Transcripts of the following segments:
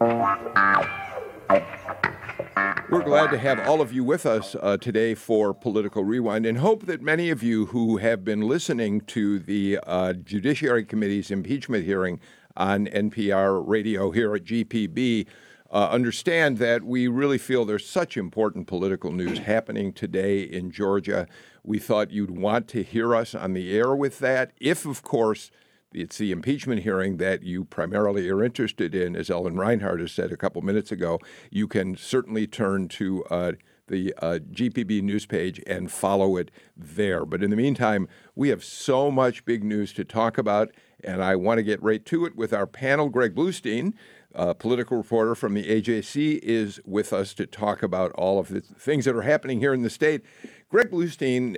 We're glad to have all of you with us today for Political Rewind, and hope that many of you who have been listening to the Judiciary Committee's impeachment hearing on NPR radio here at GPB understand that we really feel there's such important political news happening today in Georgia. We thought you'd want to hear us on the air with that, if, of course, it's the impeachment hearing that you primarily are interested in. As Ellen Reinhardt has said a couple minutes ago, you can certainly turn to the GPB news page and follow it there. But in the meantime, we have so much big news to talk about, and I want to get right to it with our panel. Greg Bluestein, political reporter from the AJC, is with us to talk about all of the things that are happening here in the state. Greg Bluestein,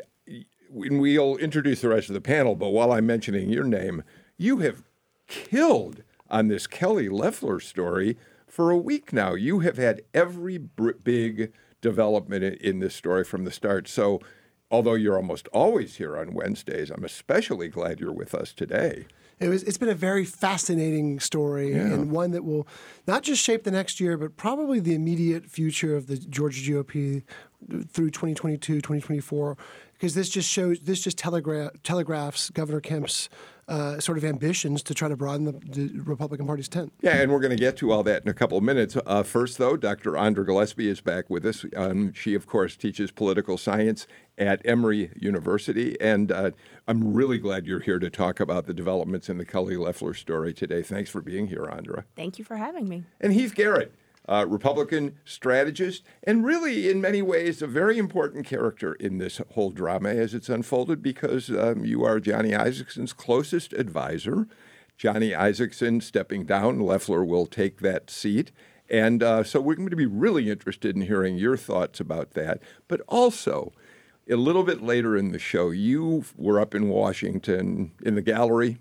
we'll introduce the rest of the panel, but while I'm mentioning your name, you have killed on this Kelly Loeffler story for a week now. You have had every big development in this story from the start. So although you're almost always here on Wednesdays, I'm especially glad you're with us today. It's been a very fascinating story, and one that will not just shape the next year, but probably the immediate future of the Georgia GOP through 2022, 2024, because this just telegraphs Governor Kemp's sort of ambitions to try to broaden the Republican Party's tent. Yeah, and we're going to get to all that in a couple of minutes. First, though, Dr. Andra Gillespie is back with us. She, of course, teaches political science at Emory University, and I'm really glad you're here to talk about the developments in the Kelly Loeffler story today. Thanks for being here, Andra. Thank you for having me. And Heath Garrett, Republican strategist, and really, in many ways, a very important character in this whole drama as it's unfolded, because you are Johnny Isakson's closest advisor. Johnny Isakson stepping down, Loeffler will take that seat. And so we're going to be really interested in hearing your thoughts about that. But also, a little bit later in the show, you were up in Washington in the gallery,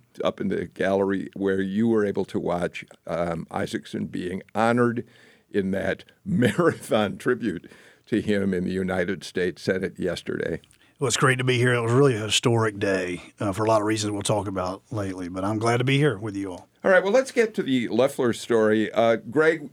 where you were able to watch Isakson being honored in that marathon tribute to him in the United States Senate yesterday. Well, it's great to be here. It was really a historic day for a lot of reasons we'll talk about lately, but I'm glad to be here with you all. All right, well, let's get to the Loeffler story. Greg,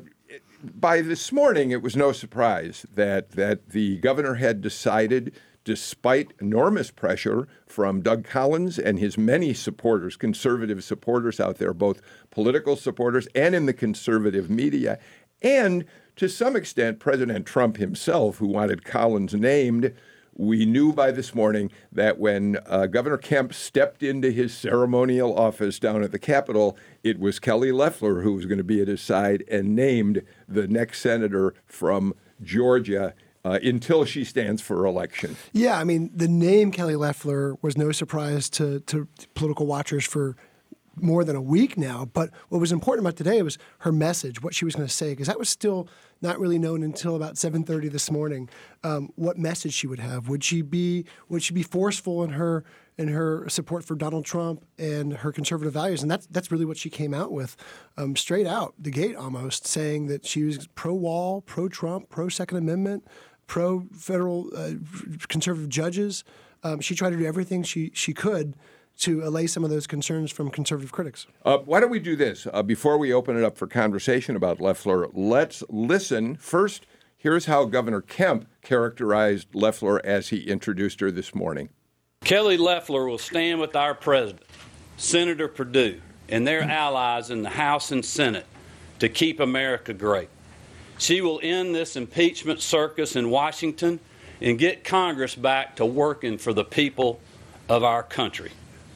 by this morning, it was no surprise that the governor had decided, despite enormous pressure from Doug Collins and his many supporters, conservative supporters out there, both political supporters and in the conservative media, and to some extent, President Trump himself, who wanted Collins named. We knew by this morning that when Governor Kemp stepped into his ceremonial office down at the Capitol, it was Kelly Loeffler who was going to be at his side and named the next senator from Georgia until she stands for election. Yeah, I mean, the name Kelly Loeffler was no surprise to political watchers for more than a week now. But what was important about today was her message, what she was going to say, because that was still not really known until about 7:30 this morning. What message she would have? Would she be forceful in her support for Donald Trump and her conservative values? And that's really what she came out with, straight out the gate almost, saying that she was pro-wall, pro-Trump, pro-Second Amendment, pro-federal conservative judges. She tried to do everything she could to allay some of those concerns from conservative critics. Why don't we do this? Before we open it up for conversation about Loeffler, let's listen. First, here's how Governor Kemp characterized Loeffler as he introduced her this morning. Kelly Loeffler will stand with our president, Senator Perdue, and their allies in the House and Senate to keep America great. She will end this impeachment circus in Washington and get Congress back to working for the people of our country.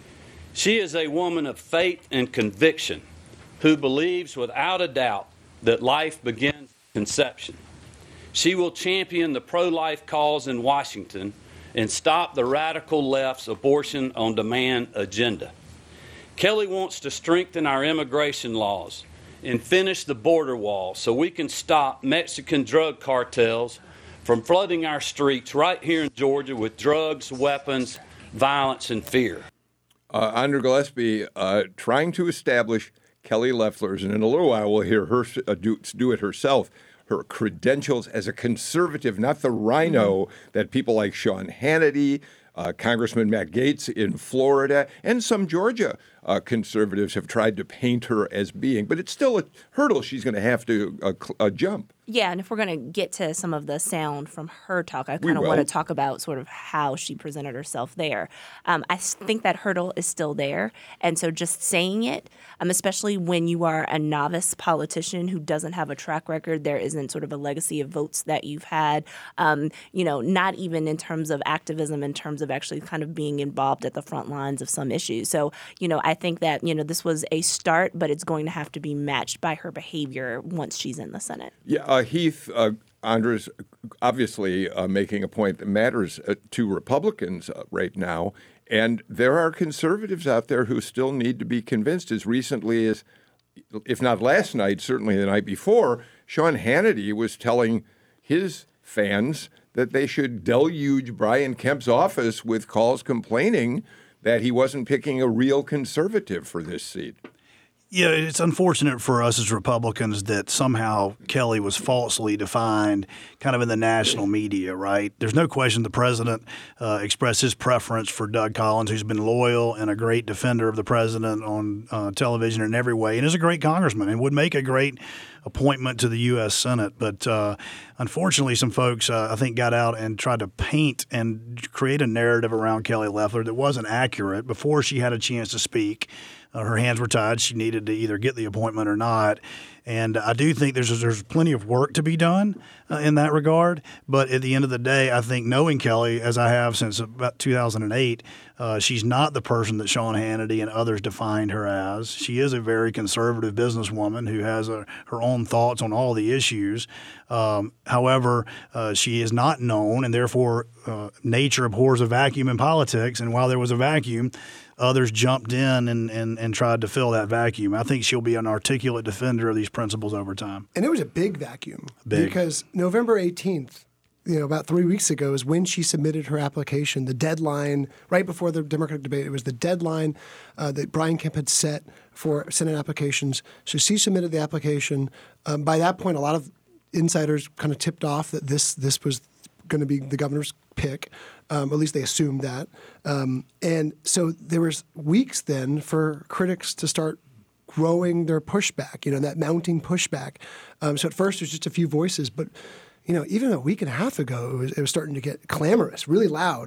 She is a woman of faith and conviction who believes without a doubt that life begins at conception. She will champion the pro-life cause in Washington and stop the radical left's abortion on demand agenda. Kelly wants to strengthen our immigration laws and finish the border wall so we can stop Mexican drug cartels from flooding our streets right here in Georgia with drugs, weapons, violence, and fear. Andra Gillespie trying to establish Kelly Loeffler's, and in a little while we'll hear her do it herself, her credentials as a conservative, not the rhino that people like Sean Hannity, Congressman Matt Gaetz in Florida, and some Georgia conservatives have tried to paint her as being. But it's still a hurdle she's going to have to jump. Yeah, and if we're going to get to some of the sound from her talk, I kind of want to talk about sort of how she presented herself there. I think that hurdle is still there, and so just saying it, especially when you are a novice politician who doesn't have a track record, there isn't sort of a legacy of votes that you've had, not even in terms of activism, in terms of actually kind of being involved at the front lines of some issues. So, I think that, this was a start, but it's going to have to be matched by her behavior once she's in the Senate. Yeah. Heath, Andres obviously making a point that matters to Republicans right now. And there are conservatives out there who still need to be convinced. As recently as, if not last night, certainly the night before, Sean Hannity was telling his fans that they should deluge Brian Kemp's office with calls complaining that he wasn't picking a real conservative for this seat. Yeah, it's unfortunate for us as Republicans that somehow Kelly was falsely defined kind of in the national media, right? There's no question the president expressed his preference for Doug Collins, who's been loyal and a great defender of the president on television in every way, and is a great congressman and would make a great appointment to the U.S. Senate. But unfortunately, some folks, I think, got out and tried to paint and create a narrative around Kelly Loeffler that wasn't accurate before she had a chance to speak. Her hands were tied. She needed to either get the appointment or not. And I do think there's plenty of work to be done in that regard. But at the end of the day, I think knowing Kelly, as I have since about 2008, she's not the person that Sean Hannity and others defined her as. She is a very conservative businesswoman who has her own thoughts on all the issues. However, she is not known, and therefore nature abhors a vacuum in politics. And while there was a vacuum, others jumped in and tried to fill that vacuum. I think she'll be an articulate defender of these principles over time. And it was a big vacuum because November 18th, about 3 weeks ago, is when she submitted her application. The deadline, right before the Democratic debate, it was the deadline that Brian Kemp had set for Senate applications. So she submitted the application. By that point, a lot of insiders kind of tipped off that this was going to be the governor's pick. At least they assumed that. And so there was weeks then for critics to start growing their pushback, that mounting pushback. So at first, there's just a few voices, but even a week and a half ago, it was starting to get clamorous, really loud.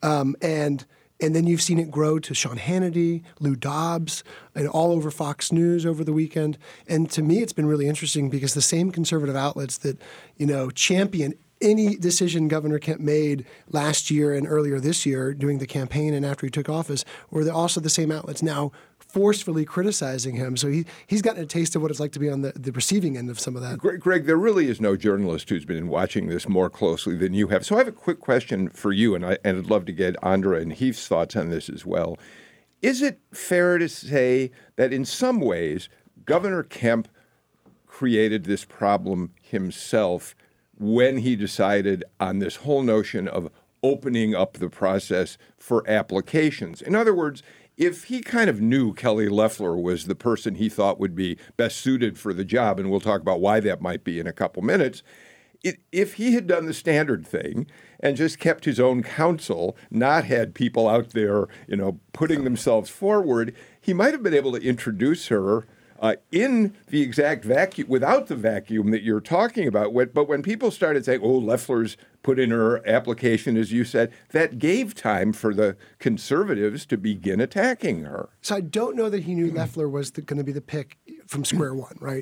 And then you've seen it grow to Sean Hannity, Lou Dobbs, and all over Fox News over the weekend. And to me, it's been really interesting because the same conservative outlets that, champion any decision Governor Kemp made last year and earlier this year during the campaign and after he took office were also the same outlets now forcefully criticizing him. So he's gotten a taste of what it's like to be on the receiving end of some of that. Greg, there really is no journalist who's been watching this more closely than you have. So I have a quick question for you, and I'd love to get Andra and Heath's thoughts on this as well. Is it fair to say that in some ways Governor Kemp created this problem himself when he decided on this whole notion of opening up the process for applications? In other words, if he kind of knew Kelly Loeffler was the person he thought would be best suited for the job, and we'll talk about why that might be in a couple minutes, if he had done the standard thing and just kept his own counsel, not had people out there, putting themselves forward, he might have been able to introduce her in the exact vacuum, without the vacuum that you're talking about. But when people started saying, Loeffler's put in her application, as you said, that gave time for the conservatives to begin attacking her. So I don't know that he knew Loeffler was going to be the pick from square one, right?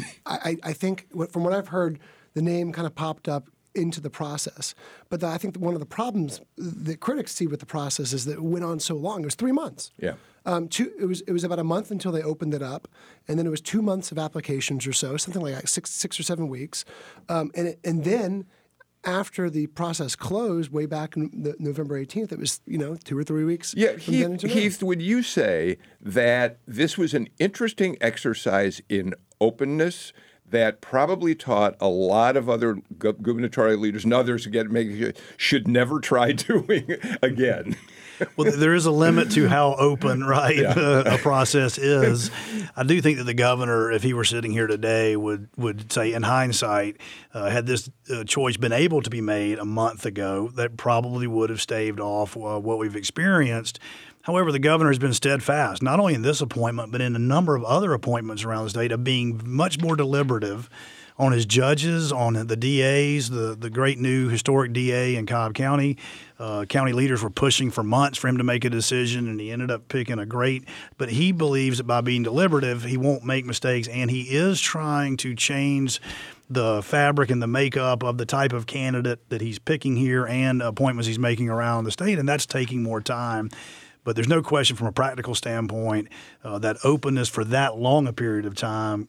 I think from what I've heard, the name kind of popped up into the process. But I think one of the problems that critics see with the process is that it went on so long. It was 3 months. Yeah. It was about a month until they opened it up, and then it was 2 months of applications or so, something like that, six or 7 weeks, and then after the process closed, way back on November 18th, it was 2 or 3 weeks. Yeah, Heath, would you say that this was an interesting exercise in openness that probably taught a lot of other gubernatorial leaders and others should never try doing again? Well, there is a limit to how open, right, a process is. I do think that the governor, if he were sitting here today, would say, in hindsight, had this choice been able to be made a month ago, that probably would have staved off what we've experienced. However, the governor has been steadfast, not only in this appointment, but in a number of other appointments around the state, of being much more deliberative on his judges, on the DAs, the great new historic DA in Cobb County. County leaders were pushing for months for him to make a decision, and he ended up picking a great. But he believes that by being deliberative, he won't make mistakes, and he is trying to change the fabric and the makeup of the type of candidate that he's picking here and appointments he's making around the state, and that's taking more time. But there's no question from a practical standpoint that openness for that long a period of time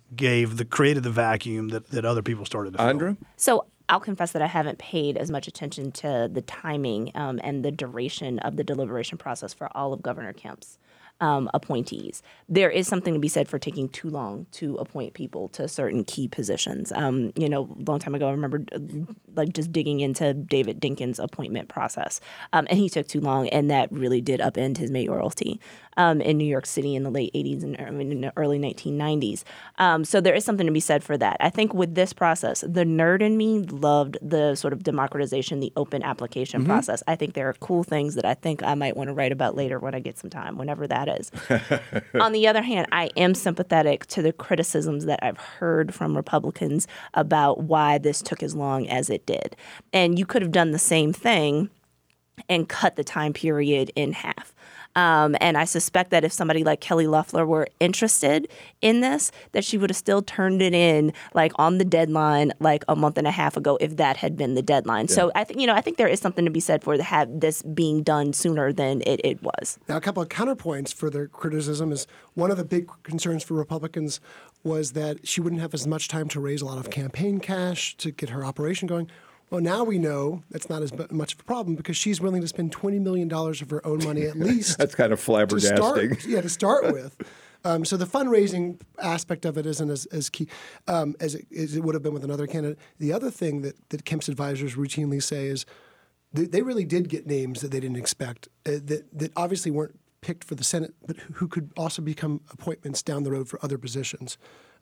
created the vacuum that other people started to fill. Andra? So I'll confess that I haven't paid as much attention to the timing and the duration of the deliberation process for all of Governor Kemp's appointees. There is something to be said for taking too long to appoint people to certain key positions. A long time ago, I remember just digging into David Dinkins' appointment process, and he took too long, and that really did upend his mayoralty in New York City in the late 80s and in the early 1990s. So there is something to be said for that. I think with this process, the nerd in me loved the sort of democratization, the open application process. I think there are cool things that I think I might want to write about later when I get some time, whenever that is. On the other hand, I am sympathetic to the criticisms that I've heard from Republicans about why this took as long as it did. And you could have done the same thing and cut the time period in half. And I suspect that if somebody like Kelly Loeffler were interested in this, that she would have still turned it in on the deadline a month and a half ago if that had been the deadline. Yeah. So I think there is something to be said for have this being done sooner than it was. Now, a couple of counterpoints for their criticism is one of the big concerns for Republicans was that she wouldn't have as much time to raise a lot of campaign cash to get her operation going. Well, now we know that's not as much of a problem because she's willing to spend $20 million of her own money at least. That's kind of flabbergasting. To start with. So the fundraising aspect of it isn't as key as it would have been with another candidate. The other thing that Kemp's advisors routinely say is they really did get names that they didn't expect, that obviously weren't picked for the Senate, but who could also become appointments down the road for other positions.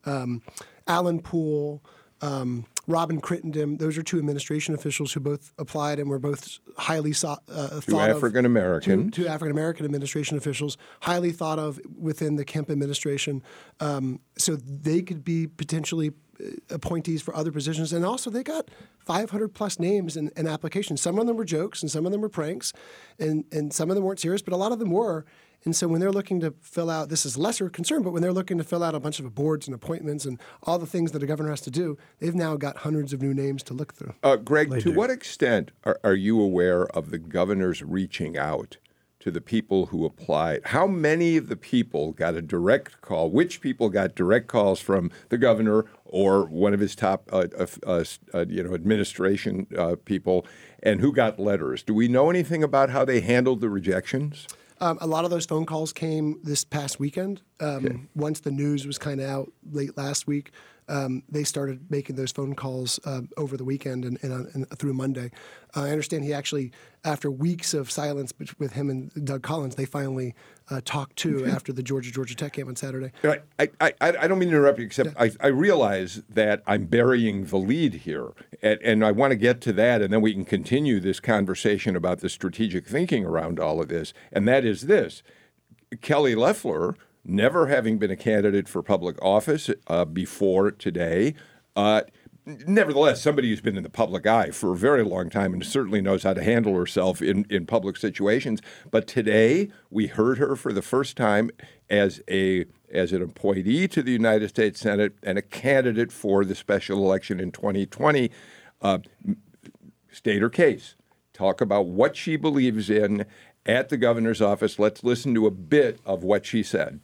Alan Poole, Robin Crittenden, those are two administration officials who both applied and were both highly thought of. Two African-American. Two African-American administration officials, highly thought of within the Kemp administration. So they could be potentially appointees for other positions. And also they got 500-plus names in applications. Some of them were jokes and some of them were pranks. And some of them weren't serious, but a lot of them were. And so when they're looking to fill out, this is lesser concern, but when they're looking to fill out a bunch of boards and appointments and all the things that a governor has to do, they've now got hundreds of new names to look through. Greg, to what extent are you aware of the governors reaching out to the people who applied? How many of the people got a direct call? Which people got direct calls from the governor or one of his top administration people, and who got letters? Do we know anything about how they handled the rejections? A lot of those phone calls came this past weekend. Once the news was kind of out late last week, they started making those phone calls over the weekend and through Monday. I understand he actually, after weeks of silence with him and Doug Collins, they finally talked to after the Georgia Tech game on Saturday. I don't mean to interrupt you, except I realize that I'm burying the lead here, and I want to get to that, and then we can continue this conversation about the strategic thinking around all of this, and that is this. Kelly Loeffler, never having been a candidate for public office before today, nevertheless, somebody who's been in the public eye for a very long time and certainly knows how to handle herself in public situations. But today, we heard her for the first time as an appointee to the United States Senate and a candidate for the special election in 2020. State her case. Talk about what she believes in at the governor's office. Let's listen to a bit of what she said.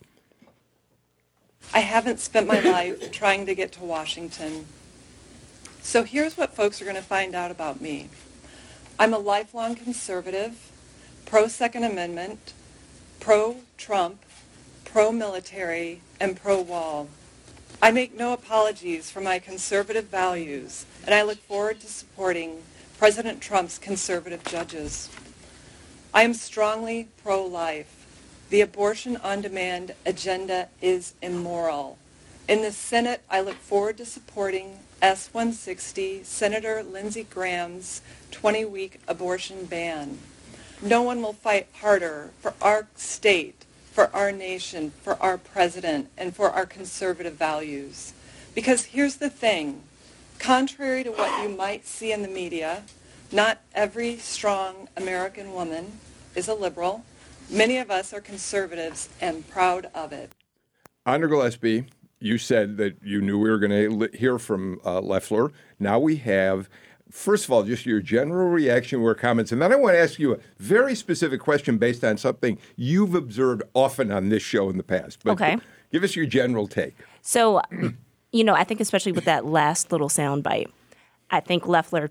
I haven't spent my life trying to get to Washington. So here's what folks are going to find out about me. I'm a lifelong conservative, pro-Second Amendment, pro-Trump, pro-military, and pro-wall. I make no apologies for my conservative values, and I look forward to supporting President Trump's conservative judges. I am strongly pro-life. The abortion on demand agenda is immoral. In the Senate, I look forward to supporting S-160, Senator Lindsey Graham's 20-week abortion ban. No one will fight harder for our state, for our nation, for our president, and for our conservative values. Because here's the thing, contrary to what you might see in the media, not every strong American woman is a liberal. Many of us are conservatives and proud of it. Andra Gillespie, you said that you knew we were going to hear from Loeffler. Now we have, first of all, just your general reaction or comments. And then I want to ask you a very specific question based on something you've observed often on this show in the past. But okay. Give us your general take. So, I think especially with that last little soundbite, I think Loeffler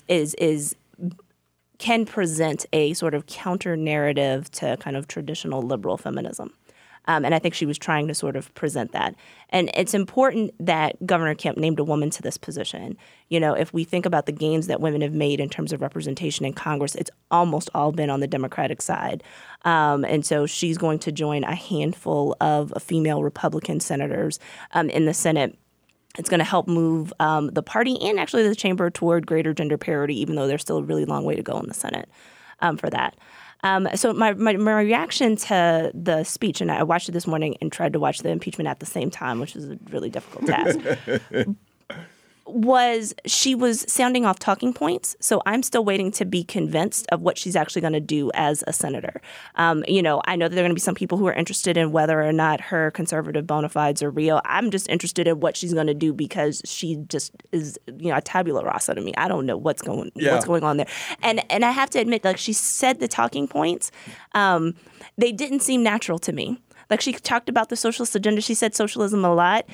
can present a sort of counter narrative to kind of traditional liberal feminism. And I think she was trying to sort of present that. And it's important that Governor Kemp named a woman to this position. If we think about the gains that women have made in terms of representation in Congress, it's almost all been on the Democratic side. And so she's going to join a handful of female Republican senators in the Senate. It's going to help move the party and actually the chamber toward greater gender parity, even though there's still a really long way to go in the Senate for that. So my reaction to the speech, and I watched it this morning and tried to watch the impeachment at the same time, which is a really difficult task, was she was sounding off talking points. So I'm still waiting to be convinced of what she's actually going to do as a senator. I know that there are going to be some people who are interested in whether or not her conservative bona fides are real. I'm just interested in what she's going to do because she just is, a tabula rasa to me. I don't know what's going on there. And I have to admit, like she said the talking points, they didn't seem natural to me. Like she talked about the socialist agenda. She said socialism a lot.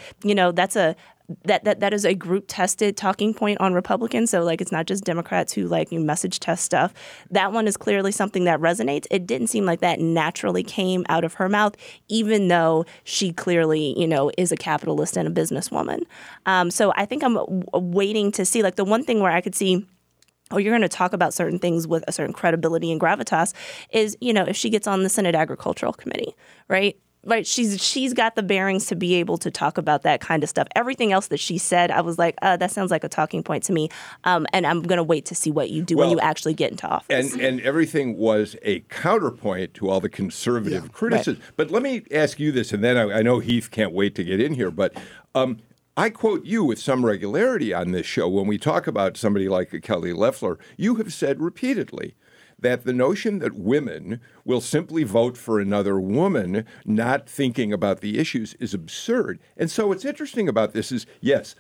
That is a group tested talking point on Republicans. So it's not just Democrats who message test stuff. That one is clearly something that resonates. It didn't seem like that naturally came out of her mouth, even though she clearly, is a capitalist and a businesswoman. So I think I'm waiting to see the one thing where I could see, you're going to talk about certain things with a certain credibility and gravitas is, if she gets on the Senate Agricultural Committee, right? Right, she's got the bearings to be able to talk about that kind of stuff. Everything else that she said, I was like, that sounds like a talking point to me. And I'm going to wait to see what you do when you actually get into office. And everything was a counterpoint to all the conservative criticism. Right. But let me ask you this, and then I know Heath can't wait to get in here, but I quote you with some regularity on this show when we talk about somebody like Kelly Loeffler. You have said repeatedly that the notion that women will simply vote for another woman, not thinking about the issues, is absurd. And so what's interesting about this is, yes,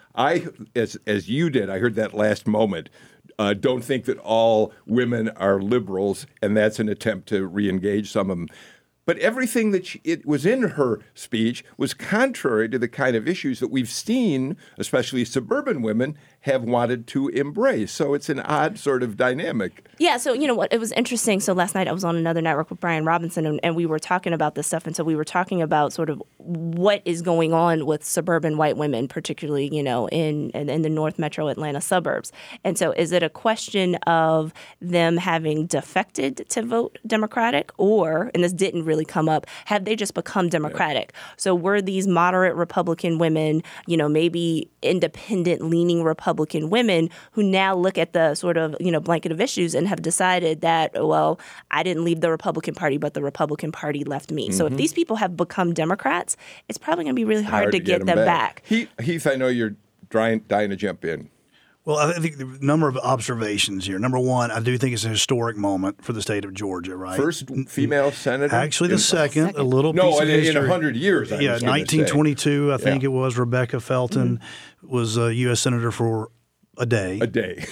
as you did, I heard that last moment, don't think that all women are liberals, and that's an attempt to re-engage some of them. But everything that it was in her speech was contrary to the kind of issues that we've seen, especially suburban women, have wanted to embrace. So it's an odd sort of dynamic. Yeah, so you know what? It was interesting. So last night I was on another network with Brian Robinson, and we were talking about this stuff. And so we were talking about sort of what is going on with suburban white women, particularly, in the North Metro Atlanta suburbs. And so is it a question of them having defected to vote Democratic, or, and this didn't really come up, have they just become Democratic? Yeah. So were these moderate Republican women, maybe independent-leaning Republican women who now look at the sort of, blanket of issues and have decided that, well, I didn't leave the Republican Party, but the Republican Party left me. Mm-hmm. So if these people have become Democrats, it's probably going to be really hard to get them back. Heath, I know you're dying to jump in. Well, I think the number of observations here. Number one, I do think it's a historic moment for the state of Georgia, right? First female senator? Actually, the second. A little piece of history. In 100 years, Yeah, 1922, I think it was. Rebecca Felton was a U.S. senator for a day. A day.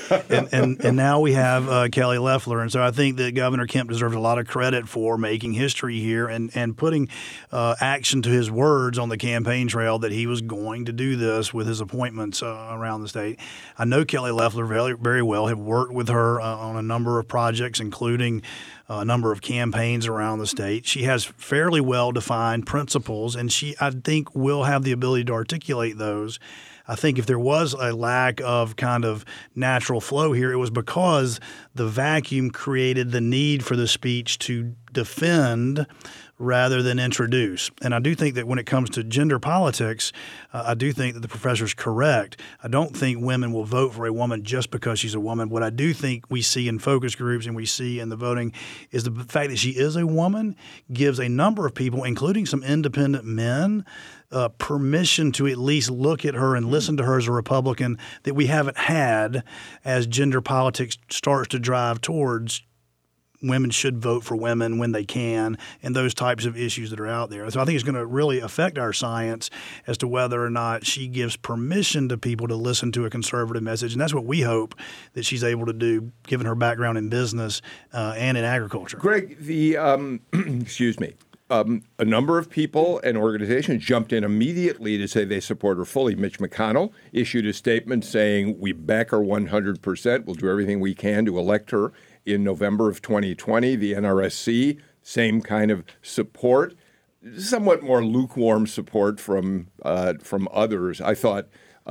and now we have Kelly Loeffler. And so I think that Governor Kemp deserves a lot of credit for making history here and putting action to his words on the campaign trail that he was going to do this with his appointments around the state. I know Kelly Loeffler very, very well, have worked with her on a number of projects, including a number of campaigns around the state. She has fairly well-defined principles, and she, I think, will have the ability to articulate those. I think if there was a lack of kind of natural flow here, it was because the vacuum created the need for the speech to defend rather than introduce. And I do think that when it comes to gender politics, I do think that the professor's correct. I don't think women will vote for a woman just because she's a woman. What I do think we see in focus groups and we see in the voting is the fact that she is a woman gives a number of people, including some independent men, permission to at least look at her and listen to her as a Republican that we haven't had as gender politics starts to drive towards women should vote for women when they can, and those types of issues that are out there. So I think it's going to really affect our science as to whether or not she gives permission to people to listen to a conservative message, and that's what we hope that she's able to do, given her background in business and in agriculture. Greg, the excuse me. A number of people and organizations jumped in immediately to say they support her fully. Mitch McConnell issued a statement saying, we back her 100%. We'll do everything we can to elect her in November of 2020. The NRSC, same kind of support, somewhat more lukewarm support from others. I thought,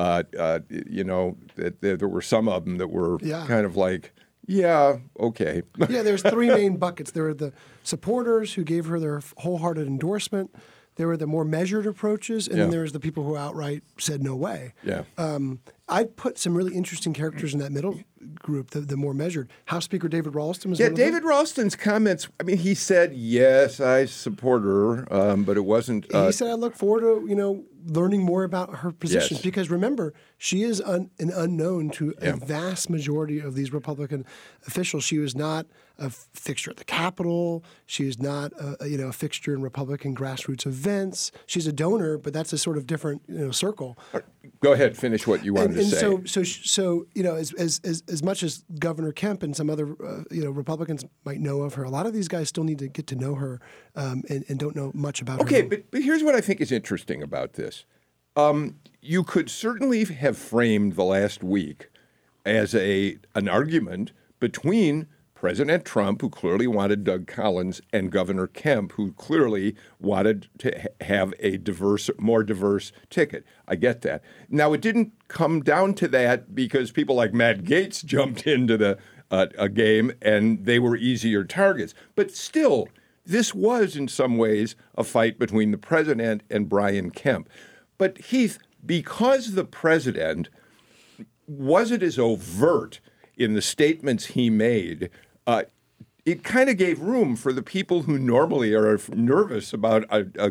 that there were some of them that were kind of like, yeah, okay. Yeah, there's three main buckets. There are the supporters who gave her their wholehearted endorsement. There were the more measured approaches, and then there was the people who outright said no way. Yeah. I put some really interesting characters in that middle group, the more measured. House Speaker David Ralston was one of them. David Ralston's comments, I mean, he said, yes, I support her, but it wasn't... he said, I look forward to, learning more about her positions. Yes. Because remember, she is an unknown to a vast majority of these Republican officials. She was not a fixture at the Capitol. She is not a fixture in Republican grassroots events. She's a donor, but that's a sort of different circle. Go ahead, finish what you wanted to say. So as much as Governor Kemp and some other Republicans might know of her, a lot of these guys still need to get to know her and don't know much about her. Okay, but here's what I think is interesting about this. You could certainly have framed the last week as an argument between President Trump, who clearly wanted Doug Collins, and Governor Kemp, who clearly wanted to have a more diverse ticket. I get that. Now, it didn't come down to that because people like Matt Gaetz jumped into a game and they were easier targets. But still, this was in some ways a fight between the president and Brian Kemp. But Heath, because the president wasn't as overt in the statements he made, it kind of gave room for the people who normally are nervous about,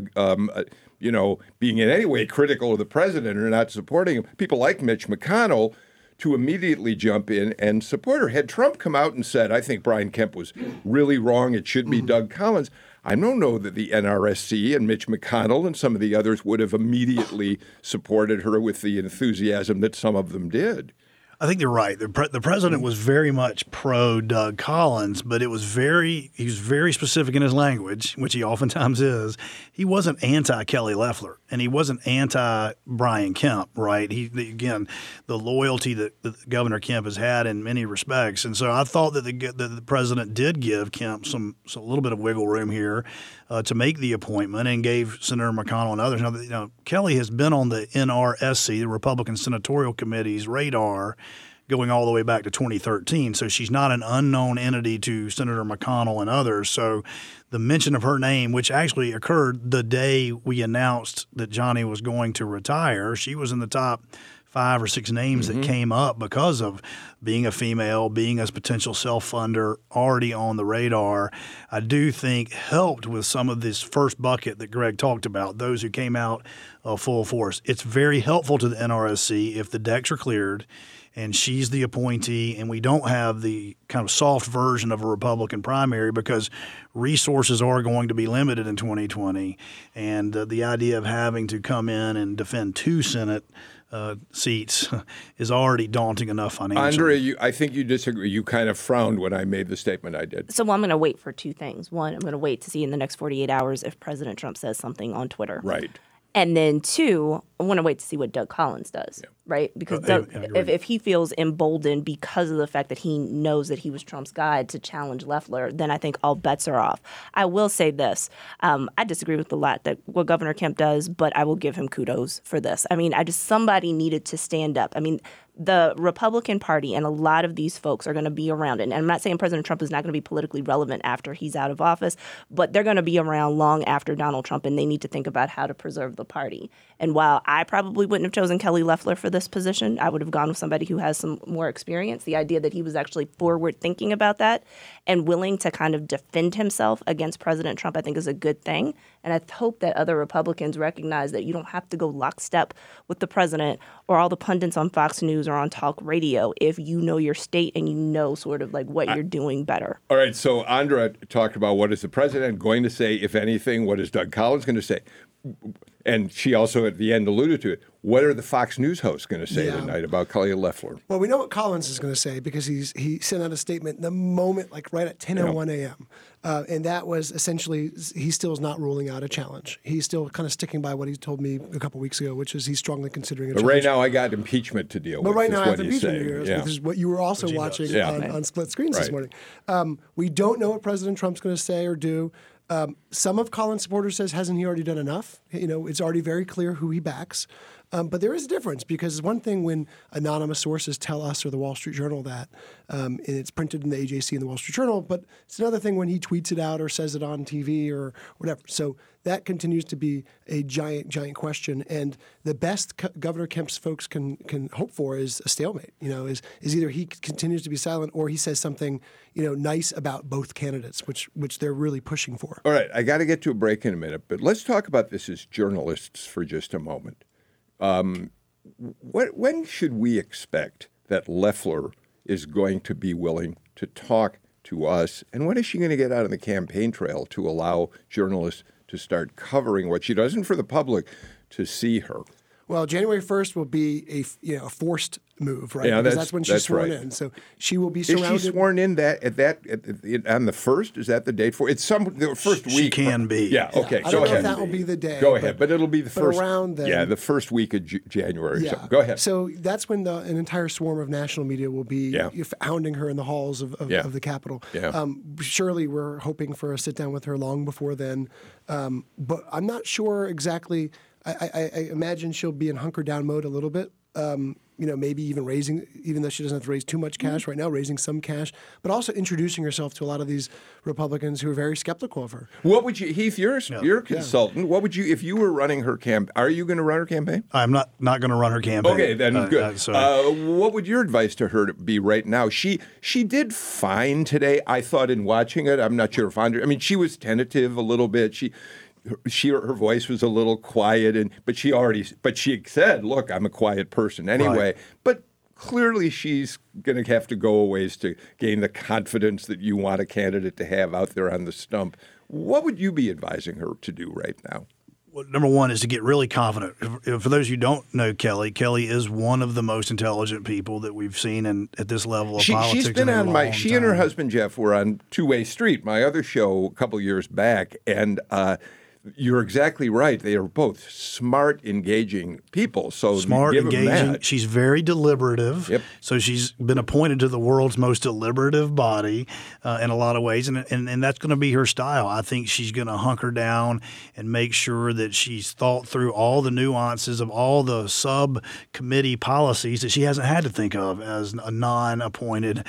being in any way critical of the president or not supporting him, people like Mitch McConnell, to immediately jump in and support her. Had Trump come out and said, I think Brian Kemp was really wrong, it should be Doug Collins, I don't know that the NRSC and Mitch McConnell and some of the others would have immediately supported her with the enthusiasm that some of them did. I think you're right. The president was very much pro Doug Collins, but he was very specific in his language, which he oftentimes is. He wasn't anti Kelly Loeffler, and he wasn't anti Brian Kemp, right? The loyalty that Governor Kemp has had in many respects, and so I thought that the president did give Kemp a little bit of wiggle room here to make the appointment, and gave Senator McConnell and others. Now, Kelly has been on the NRSC, the Republican Senatorial Committee's radar, going all the way back to 2013. So she's not an unknown entity to Senator McConnell and others. So the mention of her name, which actually occurred the day we announced that Johnny was going to retire, she was in the top 5 or 6 names that came up because of being a female, being a potential self-funder, already on the radar. I do think helped with some of this first bucket that Greg talked about, those who came out full force. It's very helpful to the NRSC if the decks are cleared and she's the appointee, and we don't have the kind of soft version of a Republican primary, because resources are going to be limited in 2020. And the idea of having to come in and defend 2 Senate seats is already daunting enough financially. Andrea, I think you disagree. You kind of frowned when I made the statement I did. So I'm going to wait for 2 things. One, I'm going to wait to see in the next 48 hours if President Trump says something on Twitter. Right. And then 2, I want to wait to see what Doug Collins does. right? Because if he feels emboldened because of the fact that he knows that he was Trump's guy to challenge Loeffler, then I think all bets are off. I will say this. I disagree with a lot that what Governor Kemp does, but I will give him kudos for this. I mean, somebody needed to stand up. I mean, the Republican Party and a lot of these folks are going to be around. And I'm not saying President Trump is not going to be politically relevant after he's out of office, but they're going to be around long after Donald Trump, and they need to think about how to preserve the party. And while I probably wouldn't have chosen Kelly Loeffler for this position, I would have gone with somebody who has some more experience. The idea that he was actually forward thinking about that and willing to kind of defend himself against President Trump, I think is a good thing. And I hope that other Republicans recognize that you don't have to go lockstep with the president or all the pundits on Fox News or on talk radio if you know your state and you know sort of like what you're doing better. All right. So Andra talked about what is the president going to say, if anything, what is Doug Collins going to say? And she also at the end alluded to it. What are the Fox News hosts going to say tonight about Kelly Loeffler? Well, we know what Collins is going to say because he sent out a statement the moment, like right at 10:01 a.m. And that was essentially he still is not ruling out a challenge. He's still kind of sticking by what he told me a couple weeks ago, which is he's strongly considering a challenge. But right now I got impeachment to deal with. But right now I have impeachment to deal with, which is what you were also watching on split screens this morning. We don't know what President Trump's going to say or do. Some of Collins' supporters says, hasn't he already done enough? You know, it's already very clear who he backs. But there is a difference because it's one thing when anonymous sources tell us or the Wall Street Journal that, and it's printed in the AJC and the Wall Street Journal, but it's another thing when he tweets it out or says it on TV or whatever. So that continues to be a giant, giant question. And the best Governor Kemp's folks can hope for is a stalemate. You know, is either he continues to be silent or he says something, you know, nice about both candidates, which they're really pushing for. All right, I got to get to a break in a minute, but let's talk about this as journalists for just a moment. When should we expect that Loeffler is going to be willing to talk to us? And when is she going to get out on the campaign trail to allow journalists to start covering what she does and for the public to see her? Well, January 1st will be a forced move, right? Yeah, because that's when she's sworn in. So she will be surrounded. Is she sworn in on the 1st? Is that the date for it? It's the first week. She can be. Yeah, okay. I don't know if that will be the day. Go ahead, but it'll be the first. Around then. Yeah, the first week of January. Yeah. So go ahead. So that's when an entire swarm of national media will be hounding her in the halls of the Capitol. Yeah. Surely we're hoping for a sit-down with her long before then. But I'm not sure exactly. I imagine she'll be in hunker down mode a little bit. Maybe even raising, even though she doesn't have to raise too much cash right now, raising some cash, but also introducing herself to a lot of these Republicans who are very skeptical of her. What would you, Heath? You're a consultant. What would you, if you were running her campaign? Are you going to run her campaign? I'm not going to run her campaign. Okay, then good. What would your advice to her be right now? She did fine today. I thought in watching it. I'm not sure if she was tentative a little bit. Her voice was a little quiet, but she said, "Look, I'm a quiet person anyway." Right. But clearly, she's going to have to go a ways to gain the confidence that you want a candidate to have out there on the stump. What would you be advising her to do right now? Well, number one is to get really confident. For those who don't know Kelly is one of the most intelligent people that we've seen at this level of politics. She's been on she and her husband Jeff were on Two-Way Street, my other show, a couple years back, and. You're exactly right. They are both smart, engaging people. So smart, engaging. She's very deliberative. Yep. So she's been appointed to the world's most deliberative body in a lot of ways, and that's going to be her style. I think she's going to hunker down and make sure that she's thought through all the nuances of all the subcommittee policies that she hasn't had to think of as a non-appointed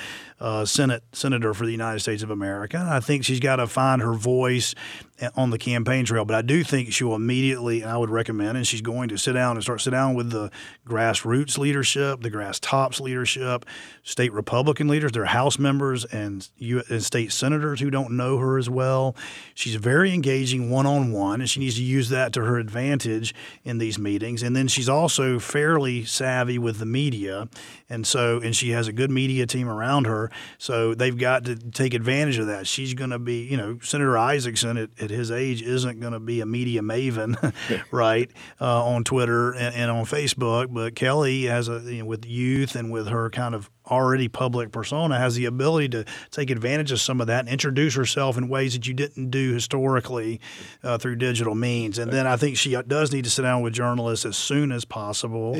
senator for the United States of America. And I think she's got to find her voice on the campaign trail. But I do think she will immediately, I would recommend, and she's going to sit down with the grassroots leadership, the grass tops leadership, state Republican leaders, their House members, and state senators who don't know her as well. She's very engaging one-on-one, and she needs to use that to her advantage in these meetings. And then she's also fairly savvy with the media, and she has a good media team around her, so they've got to take advantage of that. She's going to be, Senator Isaacson at his age isn't going to be a media maven, right, on Twitter and on Facebook. But Kelly has with youth and with her kind of already public persona, has the ability to take advantage of some of that and introduce herself in ways that you didn't do historically through digital means. And then I think she does need to sit down with journalists as soon as possible. Amen.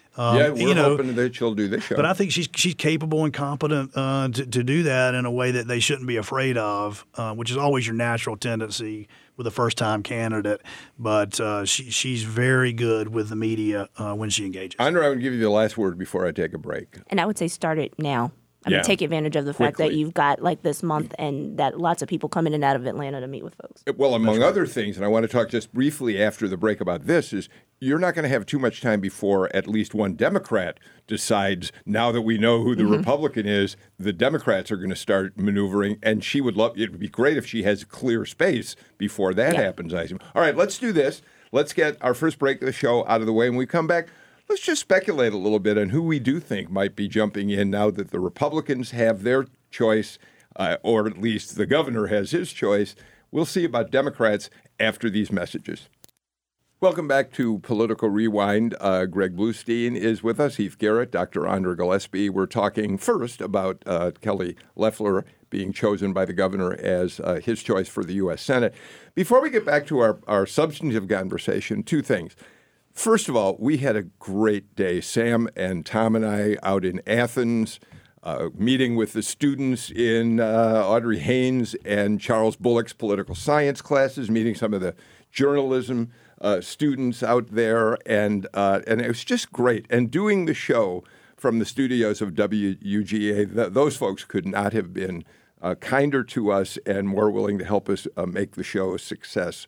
We're hoping that she'll do this show. But I think she's capable and competent to do that in a way that they shouldn't be afraid of, which is always your natural tendency with a first-time candidate. But she's very good with the media when she engages. Andra, I would give you the last word before I take a break. And I would say start it now. I mean, take advantage of the fact that you've got like this month and that lots of people come in and out of Atlanta to meet with folks. Well, among other things, and I want to talk just briefly after the break about this, is you're not going to have too much time before at least one Democrat decides, now that we know who the Republican is, the Democrats are going to start maneuvering, and she would love, it would be great if she has clear space before that happens, I assume. All right, let's do this. Let's get our first break of the show out of the way. When we come back, let's just speculate a little bit on who we do think might be jumping in now that the Republicans have their choice, or at least the governor has his choice. We'll see about Democrats after these messages. Welcome back to Political Rewind. Greg Bluestein is with us, Heath Garrett, Dr. Andra Gillespie. We're talking first about Kelly Loeffler being chosen by the governor as his choice for the U.S. Senate. Before we get back to our substantive conversation, two things. First of all, we had a great day. Sam and Tom and I out in Athens, meeting with the students in Audrey Haynes and Charles Bullock's political science classes, meeting some of the journalism students out there, and it was just great. And doing the show from the studios of WUGA, those folks could not have been kinder to us and more willing to help us make the show a success.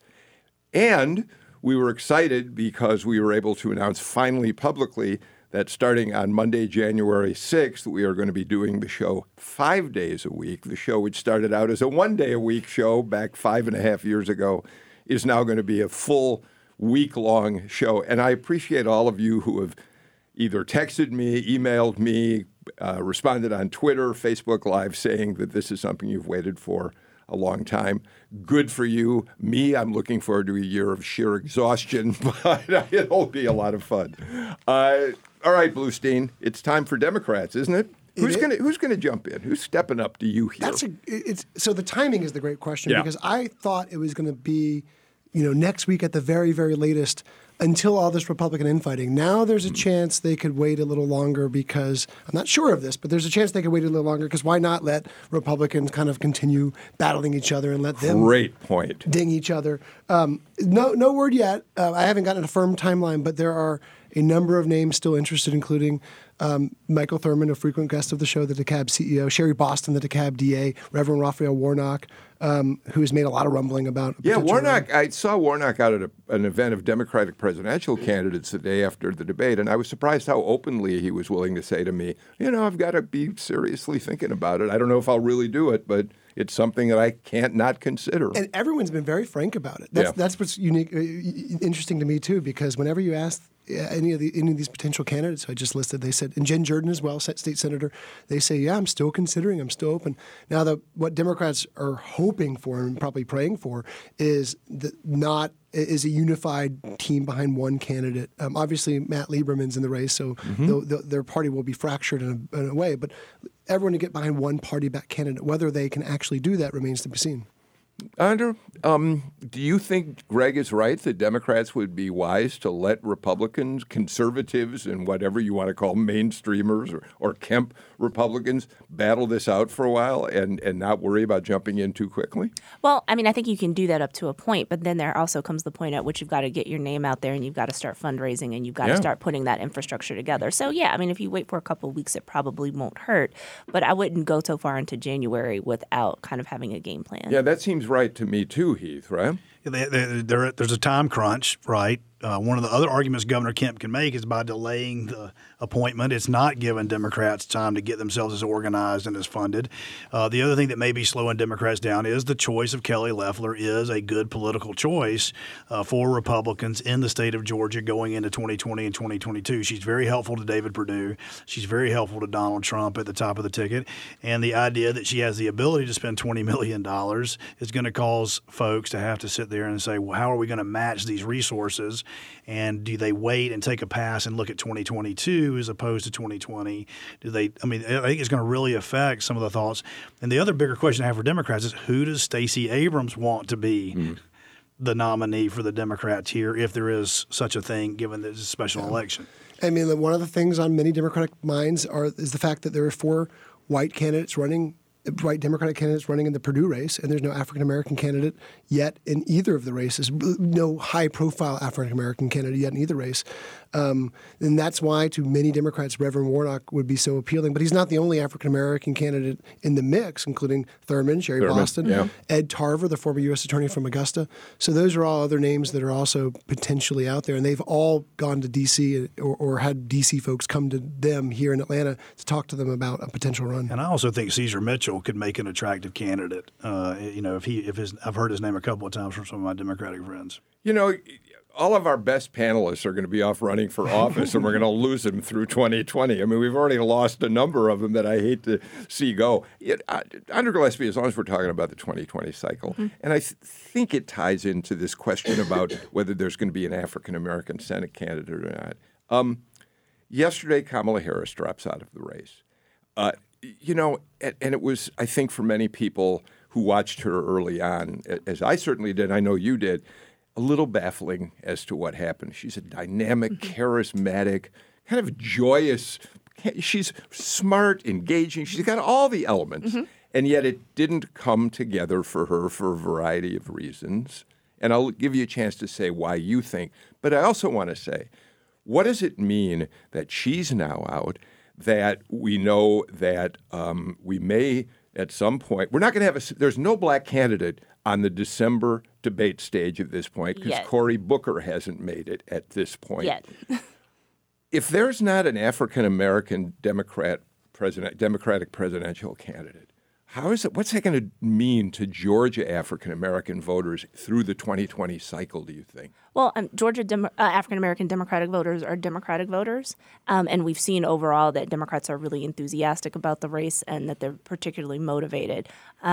And we were excited because we were able to announce finally publicly that starting on Monday, January 6th, we are going to be doing the show 5 days a week. The show, which started out as a one-day-a-week show back 5.5 years ago, is now going to be a full week-long show. And I appreciate all of you who have either texted me, emailed me, responded on Twitter, Facebook Live, saying that this is something you've waited for a long time. Good for you. Me, I'm looking forward to a year of sheer exhaustion, but it'll be a lot of fun. All right, Bluestein, it's time for Democrats, isn't it? Who's going to jump in? Who's stepping up to you here? So the timing is the great question because I thought it was going to be, next week at the very, very latest until all this Republican infighting. Now there's a chance they could wait a little longer because I'm not sure of this, but there's a chance they could wait a little longer because why not let Republicans kind of continue battling each other and let them ding each other. No word yet. I haven't gotten a firm timeline, but there are a number of names still interested, including Michael Thurmond, a frequent guest of the show, the DeKalb CEO, Sherry Boston, the DeKalb DA, Reverend Raphael Warnock, who has made a lot of rumbling about. Yeah, Warnock. I saw Warnock out at an event of Democratic presidential candidates the day after the debate, and I was surprised how openly he was willing to say to me, I've got to be seriously thinking about it. I don't know if I'll really do it, but it's something that I can't not consider. And everyone's been very frank about it. That's what's unique, interesting to me too, because whenever you ask any of these potential candidates I just listed, they said, and Jen Jordan as well, state senator, they say, yeah, I'm still considering, I'm still open. Now, what Democrats are hoping for and probably praying for is a unified team behind one candidate. Obviously, Matt Lieberman's in the race, so their party will be fractured in a way, but everyone to get behind one party-backed candidate, whether they can actually do that remains to be seen. Andra, do you think Greg is right that Democrats would be wise to let Republicans, conservatives, and whatever you want to call mainstreamers or Kemp Republicans battle this out for a while and not worry about jumping in too quickly? Well, I mean, I think you can do that up to a point, but then there also comes the point at which you've got to get your name out there and you've got to start fundraising and you've got to start putting that infrastructure together. So, yeah, I mean, if you wait for a couple of weeks, it probably won't hurt, but I wouldn't go so far into January without kind of having a game plan. Yeah, that seems right to me too, Heath, right? There's a time crunch, right? One of the other arguments Governor Kemp can make is by delaying the appointment, it's not giving Democrats time to get themselves as organized and as funded. The other thing that may be slowing Democrats down is the choice of Kelly Loeffler is a good political choice for Republicans in the state of Georgia going into 2020 and 2022. She's very helpful to David Perdue. She's very helpful to Donald Trump at the top of the ticket. And the idea that she has the ability to spend $20 million is going to cause folks to have to sit there and say, well, how are we going to match these resources? And do they wait and take a pass and look at 2022 as opposed to 2020? I think it's going to really affect some of the thoughts. And the other bigger question I have for Democrats is who does Stacey Abrams want to be the nominee for the Democrats here, if there is such a thing, given that it's a special election. I mean, one of the things on many Democratic minds is the fact that there are 4 white Democratic candidates running in the Purdue race, and there's no African-American candidate yet in either of the races, no high-profile African-American candidate yet in either race. And that's why, to many Democrats, Reverend Warnock would be so appealing. But he's not the only African-American candidate in the mix, including Sherry Boston, Ed Tarver, the former U.S. Attorney from Augusta. So those are all other names that are also potentially out there. And they've all gone to D.C. or had D.C. folks come to them here in Atlanta to talk to them about a potential run. And I also think Caesar Mitchell could make an attractive candidate. I've heard his name a couple of times from some of my Democratic friends. All of our best panelists are going to be off running for office, and we're going to lose them through 2020. I mean, we've already lost a number of them that I hate to see go. Andrew Gillespie, as long as we're talking about the 2020 cycle, and I think it ties into this question about whether there's going to be an African-American Senate candidate or not. Yesterday, Kamala Harris drops out of the race. And it was, I think, for many people who watched her early on, as I certainly did, I know you did, a little baffling as to what happened. She's a dynamic, charismatic, kind of joyous. She's smart, engaging. She's got all the elements. And yet it didn't come together for her for a variety of reasons. And I'll give you a chance to say why you think. But I also want to say, what does it mean that she's now out, that we know that we may at some point, we're not going to have there's no black candidate on the December debate stage at this point because Cory Booker hasn't made it at this point. Yet. If there's not an African-American Democratic presidential candidate, what's that going to mean to Georgia African-American voters through the 2020 cycle, do you think? Well, Georgia African-American Democratic voters are Democratic voters, and we've seen overall that Democrats are really enthusiastic about the race and that they're particularly motivated.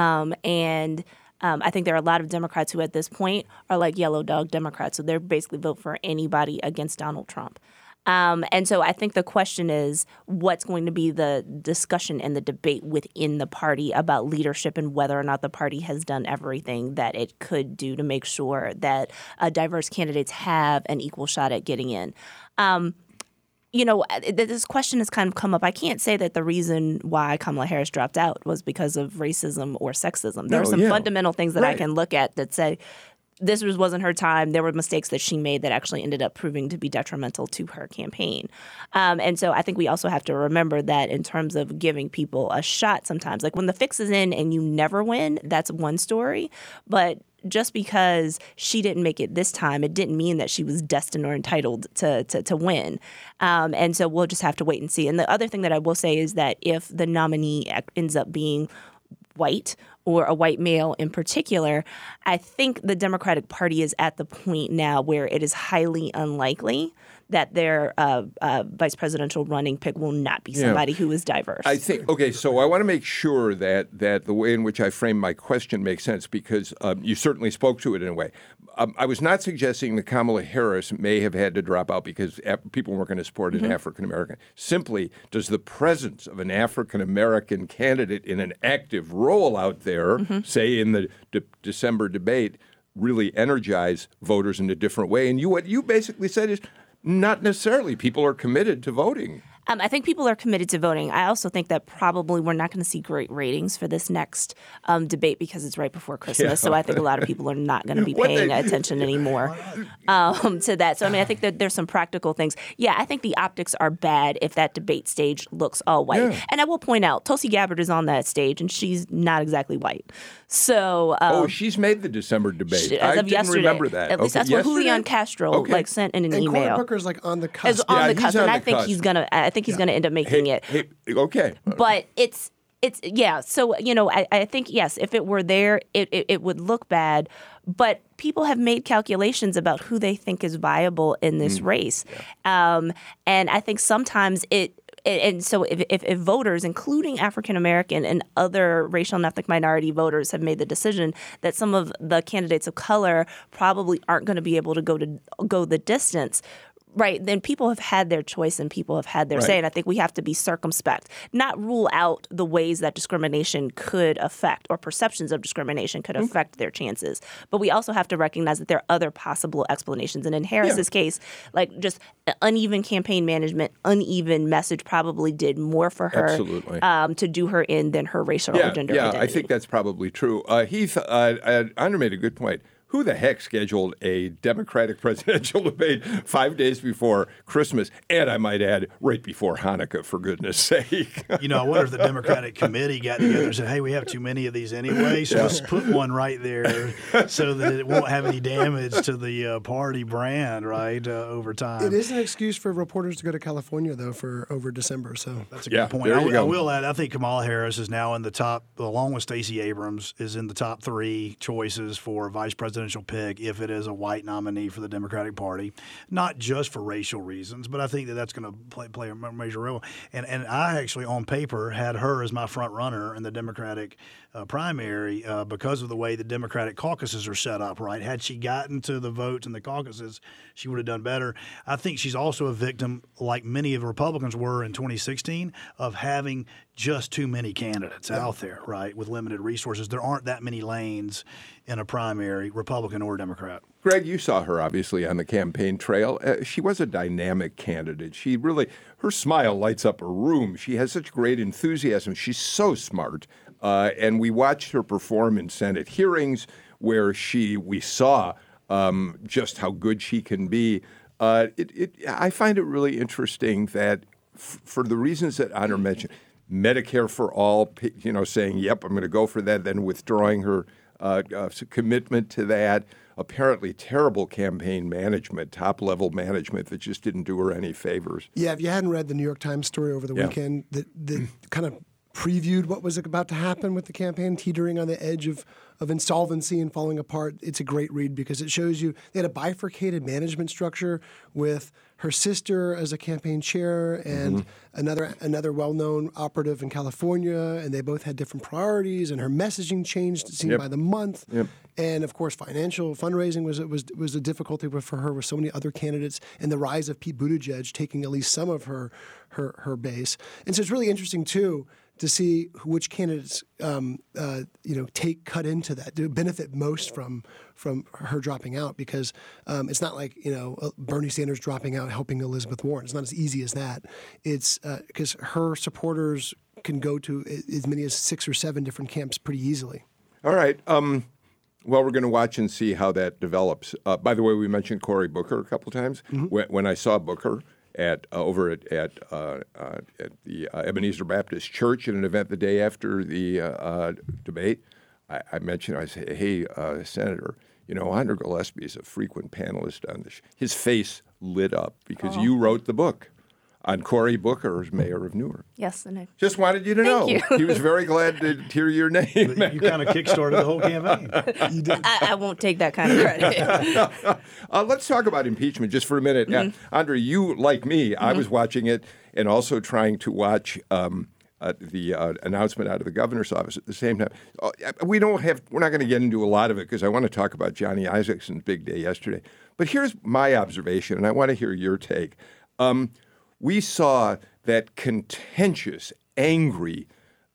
I think there are a lot of Democrats who at this point are like yellow dog Democrats, so they're basically vote for anybody against Donald Trump. And so I think the question is what's going to be the discussion and the debate within the party about leadership and whether or not the party has done everything that it could do to make sure that diverse candidates have an equal shot at getting in. This question has kind of come up. I can't say that the reason why Kamala Harris dropped out was because of racism or sexism. There are some fundamental things that I can look at that say this wasn't her time. There were mistakes that she made that actually ended up proving to be detrimental to her campaign. And so I think we also have to remember that in terms of giving people a shot sometimes, like when the fix is in and you never win, that's one story. But just because she didn't make it this time, it didn't mean that she was destined or entitled to win. And so we'll just have to wait and see. And the other thing that I will say is that if the nominee ends up being white or a white male in particular, I think the Democratic Party is at the point now where it is highly unlikely that their vice presidential running pick will not be somebody who is diverse. I think, okay, so I want to make sure that the way in which I frame my question makes sense because you certainly spoke to it in a way. I was not suggesting that Kamala Harris may have had to drop out because people weren't going to support an African-American. Simply, does the presence of an African-American candidate in an active role out there, say in the December debate, really energize voters in a different way? And what you basically said is, not necessarily. People are committed to voting. I think people are committed to voting. I also think that probably we're not going to see great ratings for this next debate because it's right before Christmas. Yeah. So I think a lot of people are not going to be paying attention anymore to that. So, I mean, I think that there's some practical things. Yeah, I think the optics are bad if that debate stage looks all white. Yeah. And I will point out, Tulsi Gabbard is on that stage, and she's not exactly white. So, she's made the December debate. I didn't remember that. At least that's what Julian Castro sent in an email. And Cory Booker's on the cusp. Is on the cusp, and I think he's gonna. I think he's going to end up making it. Okay. But it's So I think yes, if it were there, it would look bad. But people have made calculations about who they think is viable in this race, and I think sometimes And so if voters, including African-American and other racial and ethnic minority voters, have made the decision that some of the candidates of color probably aren't going to be able to go the distance, Right. Then people have had their choice and people have had their say. And I think we have to be circumspect, not rule out the ways that discrimination could affect or perceptions of discrimination could affect their chances. But we also have to recognize that there are other possible explanations. And in Harris's case, like just uneven campaign management, uneven message probably did more for her to do her in than her racial or gender identity. I think that's probably true. Heath, Andrew made a good point. Who the heck scheduled a Democratic presidential debate 5 days before Christmas, and I might add, right before Hanukkah, for goodness sake? I wonder if the Democratic committee got together and said, hey, we have too many of these anyway, so let's put one right there so that it won't have any damage to the party brand, right, over time. It is an excuse for reporters to go to California, though, for over December. So that's a good point. I will add, I think Kamala Harris is now in the top, along with Stacey Abrams, is in the top 3 choices for vice presidential pick if it is a white nominee for the Democratic Party, not just for racial reasons, but I think that's going to play a major role. And I actually, on paper, had her as my front runner in the Democratic primary because of the way the Democratic caucuses are set up, right? Had she gotten to the votes in the caucuses, she would have done better. I think she's also a victim, like many of the Republicans were in 2016, of having just too many candidates out there, right, with limited resources. There aren't that many lanes in a primary, Republican or Democrat. Greg, you saw her obviously on the campaign trail. She was a dynamic candidate. Her smile lights up a room. She has such great enthusiasm. She's so smart. And we watched her perform in Senate hearings where we saw just how good she can be. I find it really interesting that for the reasons that Honor mentioned, Medicare for all, saying, yep, I'm going to go for that, then withdrawing her commitment to that. Apparently terrible campaign management, top-level management that just didn't do her any favors. Yeah, if you hadn't read the New York Times story over the weekend that kind of previewed what was about to happen with the campaign, teetering on the edge of insolvency and falling apart, it's a great read because it shows you they had a bifurcated management structure with her sister as a campaign chair and another well-known operative in California, and they both had different priorities, and her messaging changed, it seemed, by the month. And, of course, financial fundraising was a difficulty for her with so many other candidates, and the rise of Pete Buttigieg taking at least some of her base. And so it's really interesting, too, to see which candidates cut into that, to benefit most from her dropping out, because it's not like Bernie Sanders dropping out helping Elizabeth Warren. It's not as easy as that. It's because her supporters can go to as many as 6 or 7 different camps pretty easily. All right. Well, we're going to watch and see how that develops. By the way, we mentioned Cory Booker a couple times. When I saw Booker over at the Ebenezer Baptist Church at an event the day after the debate, I mentioned, I said, hey, Senator, Andrew Gillespie is a frequent panelist on this. His face lit up because you wrote the book on Cory Booker as mayor of Newark. Yes, and I just wanted you to know. He was very glad to hear your name. You kind of kickstarted the whole campaign. You did. I won't take that kind of credit. Let's talk about impeachment just for a minute. Andre, you, like me, I was watching it and also trying to watch the announcement out of the governor's office at the same time. We're not going to get into a lot of it because I want to talk about Johnny Isakson's big day yesterday. But here's my observation, and I want to hear your take. We saw that contentious, angry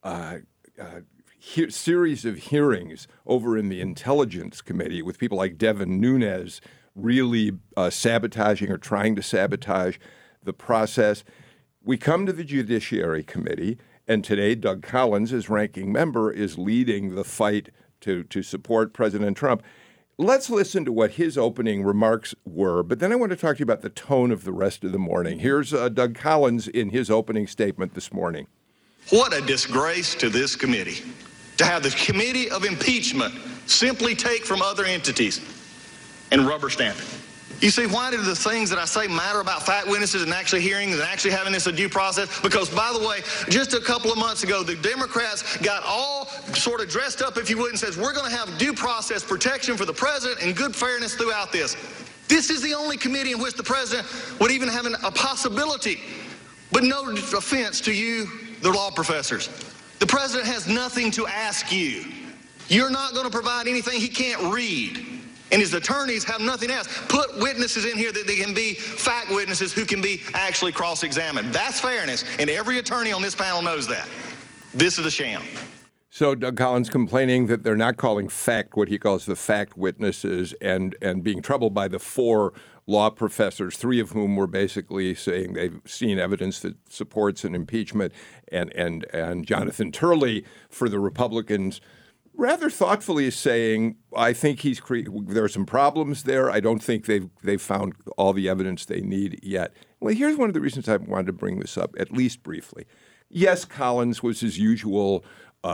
series of hearings over in the Intelligence Committee with people like Devin Nunes really sabotaging or trying to sabotage the process. We come to the Judiciary Committee, and today Doug Collins, as ranking member, is leading the fight to support President Trump. Let's listen to what his opening remarks were, but then I want to talk to you about the tone of the rest of the morning. Here's Doug Collins in his opening statement this morning. What a disgrace to this committee to have the Committee of Impeachment simply take from other entities and rubber stamp it. You see, why do the things that I say matter about fact witnesses and actually hearings and actually having this a due process? Because, by the way, just a couple of months ago, the Democrats got all sort of dressed up, if you would, and says, we're going to have due process protection for the president and good fairness throughout this. This is the only committee in which the president would even have a possibility. But no offense to you, the law professors. The president has nothing to ask you. You're not going to provide anything he can't read. and his attorneys have nothing else. Put witnesses in here that they can be fact witnesses who can be actually cross-examined. That's fairness, and every attorney on this panel knows that. This is a sham. So Doug Collins complaining that they're not calling fact what he calls the fact witnesses, and being troubled by the 4 law professors, 3 of whom were basically saying they've seen evidence that supports an impeachment, and Jonathan Turley for the Republicans rather thoughtfully is saying, I think there are some problems there. I don't think they've found all the evidence they need yet. Well, here's one of the reasons I wanted to bring this up, at least briefly. Yes, Collins was his usual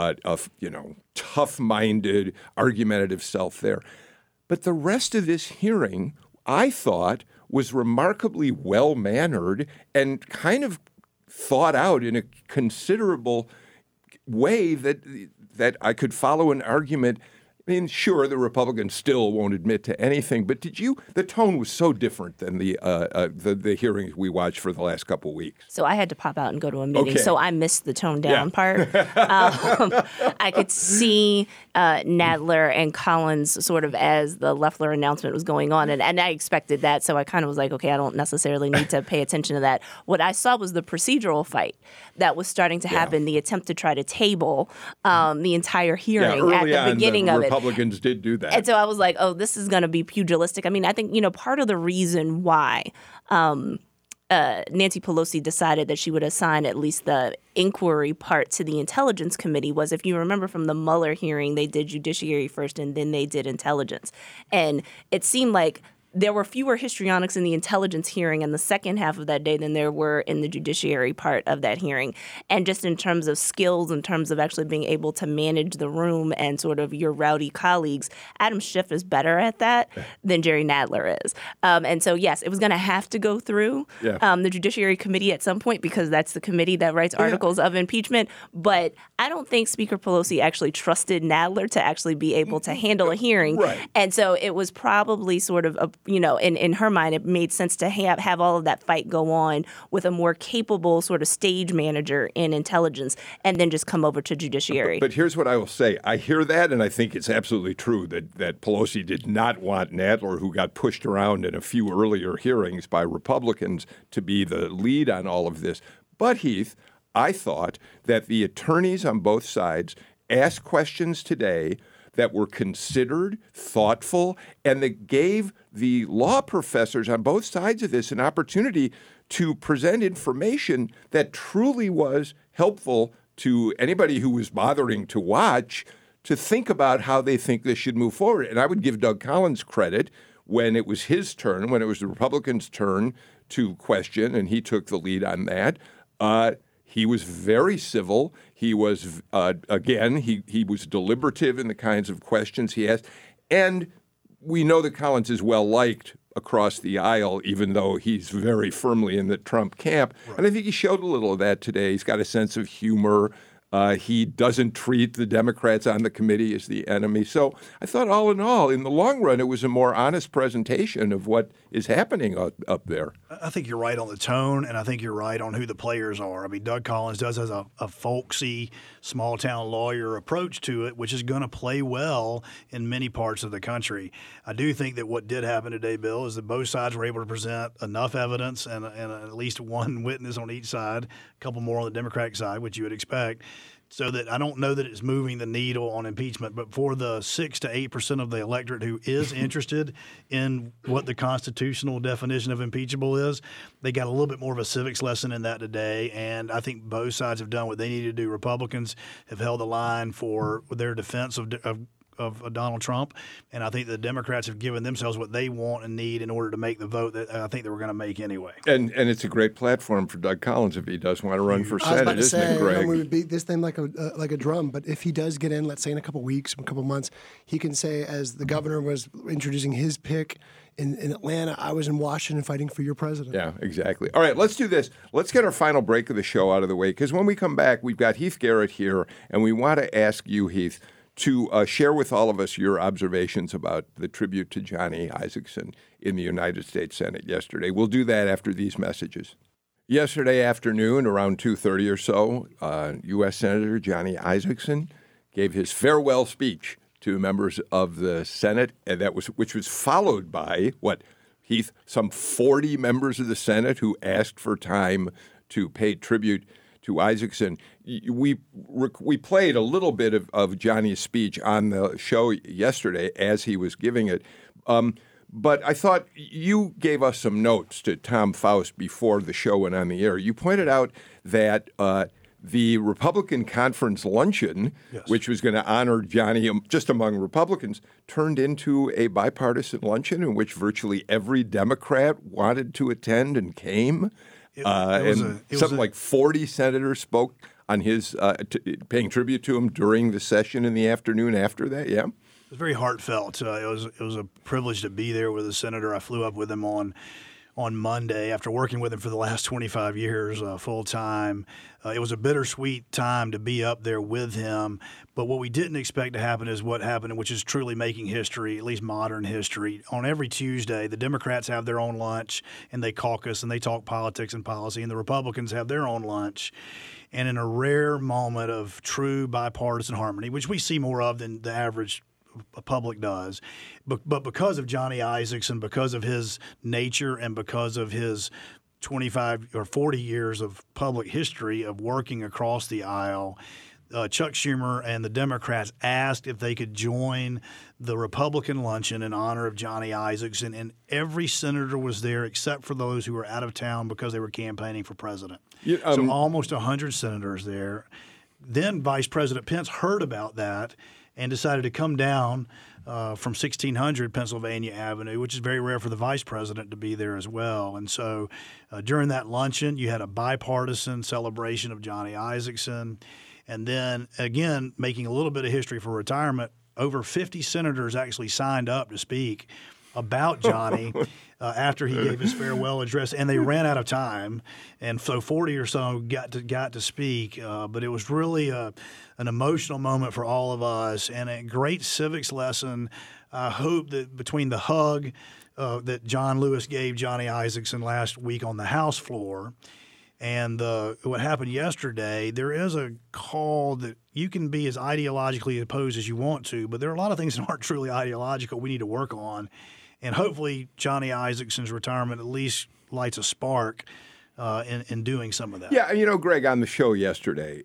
tough-minded, argumentative self there. But the rest of this hearing, I thought, was remarkably well-mannered and kind of thought out in a considerable way that I could follow an argument. I mean, sure, the Republicans still won't admit to anything, but the tone was so different than the hearings we watched for the last couple of weeks. So I had to pop out and go to a meeting, okay. So I missed the tone down part. I could see Nadler and Collins sort of as the Loeffler announcement was going on, and I expected that, so I kind of was like, okay, I don't necessarily need to pay attention to that. What I saw was the procedural fight that was starting to happen, the attempt to try to table the entire hearing at the beginning of it. Republicans did do that. And so I was like, oh, this is going to be pugilistic. I mean, I think, part of the reason why Nancy Pelosi decided that she would assign at least the inquiry part to the Intelligence Committee was, if you remember from the Mueller hearing, they did Judiciary first and then they did Intelligence. And it seemed like there were fewer histrionics in the Intelligence hearing in the second half of that day than there were in the Judiciary part of that hearing. And just in terms of skills, in terms of actually being able to manage the room and sort of your rowdy colleagues, Adam Schiff is better at that than Jerry Nadler is. And so, yes, it was going to have to go through the Judiciary Committee at some point because that's the committee that writes articles of impeachment. But I don't think Speaker Pelosi actually trusted Nadler to actually be able to handle a hearing. Right. And so it was probably sort of in her mind, it made sense to have all of that fight go on with a more capable sort of stage manager in Intelligence and then just come over to Judiciary. But here's what I will say. I hear that, and I think it's absolutely true that Pelosi did not want Nadler, who got pushed around in a few earlier hearings by Republicans, to be the lead on all of this. But, Heath, I thought that the attorneys on both sides asked questions today that were considered, thoughtful, and that gave the law professors on both sides of this an opportunity to present information that truly was helpful to anybody who was bothering to watch to think about how they think this should move forward. And I would give Doug Collins credit when it was his turn, when it was the Republicans' turn to question, and he took the lead on that. He was very civil. He was, he was deliberative in the kinds of questions he asked. And we know that Collins is well-liked across the aisle, even though he's very firmly in the Trump camp. Right. And I think he showed a little of that today. He's got a sense of humor. He doesn't treat the Democrats on the committee as the enemy. So I thought all in all, in the long run, it was a more honest presentation of what is happening up there. I think you're right on the tone, and I think you're right on who the players are. I mean, Doug Collins does have a folksy, small-town lawyer approach to it, which is going to play well in many parts of the country. I do think that what did happen today, Bill, is that both sides were able to present enough evidence and at least one witness on each side, a couple more on the Democratic side, which you would expect, so that I don't know that it's moving the needle on impeachment. But for the 6 to 8% of the electorate who is interested in what the constitutional definition of impeachable is, they got a little bit more of a civics lesson in that today. And I think both sides have done what they need to do. Republicans have held the line for their defense of Donald Trump, and I think the Democrats have given themselves what they want and need in order to make the vote that I think they were going to make anyway. And it's a great platform for Doug Collins if he does want to run for Senate, isn't it, Greg? We would beat this thing like a drum, but if he does get in, let's say in a couple weeks, a couple months, he can say, as the governor was introducing his pick in Atlanta, I was in Washington fighting for your president. Yeah, exactly. All right, let's do this. Let's get our final break of the show out of the way, because when we come back, we've got Heath Garrett here, and we want to ask you, Heath, to share with all of us your observations about the tribute to Johnny Isakson in the United States Senate yesterday. We'll do that after these messages. Yesterday afternoon, around 2:30 or so, U.S. Senator Johnny Isakson gave his farewell speech to members of the Senate, and which was followed by, Heath, some 40 members of the Senate who asked for time to pay tribute to Isakson. We played a little bit of Johnny's speech on the show yesterday as he was giving it. But I thought you gave us some notes to Tom Faust before the show went on the air. You pointed out that the Republican Conference luncheon, which was going to honor Johnny just among Republicans, turned into a bipartisan luncheon in which virtually every Democrat wanted to attend and came. Something like 40 senators spoke on his paying tribute to him during the session in the afternoon after that. Yeah. It was very heartfelt. It was a privilege to be there with the senator. I flew up with him on Monday after working with him for the last 25 years full time. It was a bittersweet time to be up there with him. But what we didn't expect to happen is what happened, which is truly making history, at least modern history. On every Tuesday, the Democrats have their own lunch and they caucus and they talk politics and policy, and the Republicans have their own lunch. And in a rare moment of true bipartisan harmony, which we see more of than the average public does, but because of Johnny Isakson, because of his nature and because of his 25 or 40 years of public history of working across the aisle, Chuck Schumer and the Democrats asked if they could join the Republican luncheon in honor of Johnny Isakson, and every senator was there except for those who were out of town because they were campaigning for president. So almost 100 senators there. Then Vice President Pence heard about that and decided to come down from 1600 Pennsylvania Avenue, which is very rare for the vice president to be there as well. And so during that luncheon, you had a bipartisan celebration of Johnny Isakson. And then, again, making a little bit of history for retirement, over 50 senators actually signed up to speak about Johnny after he gave his farewell address, and they ran out of time, and so 40 or so got to speak. But it was really an emotional moment for all of us, and a great civics lesson. I hope that between the hug that John Lewis gave Johnny Isakson last week on the House floor and what happened yesterday, there is a call that you can be as ideologically opposed as you want to, but there are a lot of things that aren't truly ideological we need to work on. And hopefully Johnny Isakson's retirement at least lights a spark in doing some of that. Yeah, Greg, on the show yesterday,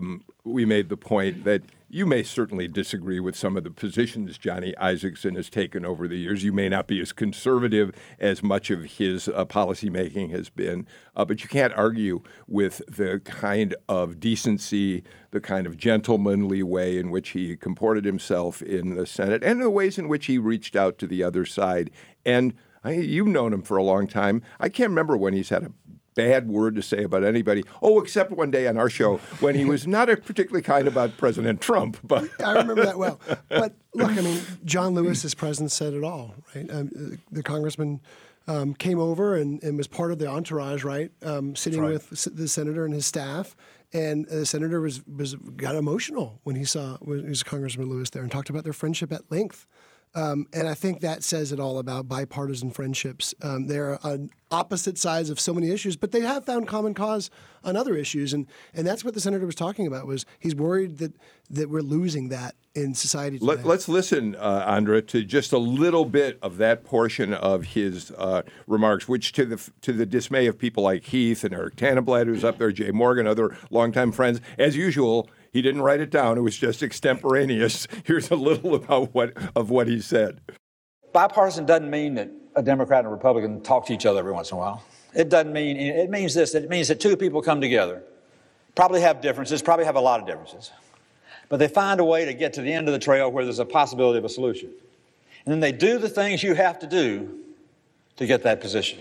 we made the point that you may certainly disagree with some of the positions Johnny Isakson has taken over the years. You may not be as conservative as much of his policymaking has been, but you can't argue with the kind of decency, the kind of gentlemanly way in which he comported himself in the Senate, and the ways in which he reached out to the other side. And you've known him for a long time. I can't remember when he's had a bad word to say about anybody. Except one day on our show when he was not particularly kind about President Trump. But I remember that well. But look, John Lewis's presence said it all, right? The congressman came over and was part of the entourage, right? Sitting with the senator and his staff. And the senator got emotional when he saw Congressman Lewis there and talked about their friendship at length. And I think that says it all about bipartisan friendships. They're on opposite sides of so many issues, but they have found common cause on other issues. And that's what the senator was talking about, was he's worried that we're losing that in society today. Let's listen, Andra, to just a little bit of that portion of his remarks, which to the dismay of people like Heath and Eric Tannenblatt, who's up there, Jay Morgan, other longtime friends, as usual, he didn't write it down. It was just extemporaneous. Here's a little about what he said. Bipartisan doesn't mean that a Democrat and a Republican talk to each other every once in a while. It means this. It means that two people come together, probably have differences, probably have a lot of differences, but they find a way to get to the end of the trail where there's a possibility of a solution. And then they do the things you have to do to get that position.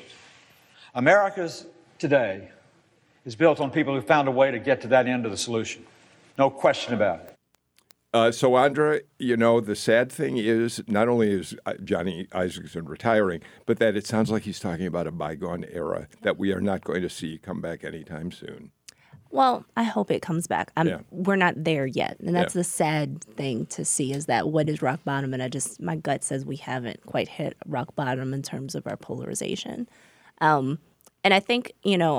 America's today is built on people who found a way to get to that end of the solution. No question about it. So, Andra, the sad thing is not only is Johnny Isakson retiring, but that it sounds like he's talking about a bygone era that we are not going to see come back anytime soon. Well, I hope it comes back. We're not there yet. And that's the sad thing to see, is that what is rock bottom? And my gut says we haven't quite hit rock bottom in terms of our polarization. And I think,